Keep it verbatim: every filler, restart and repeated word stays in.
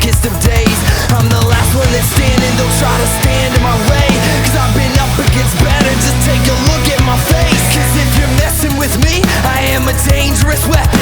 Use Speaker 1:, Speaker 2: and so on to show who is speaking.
Speaker 1: darkest of days. I'm the last one that's standing, they'll try to stand in my way, cause I've been up against better, just take a look at my face. Cause if you're messing with me, I am a dangerous weapon.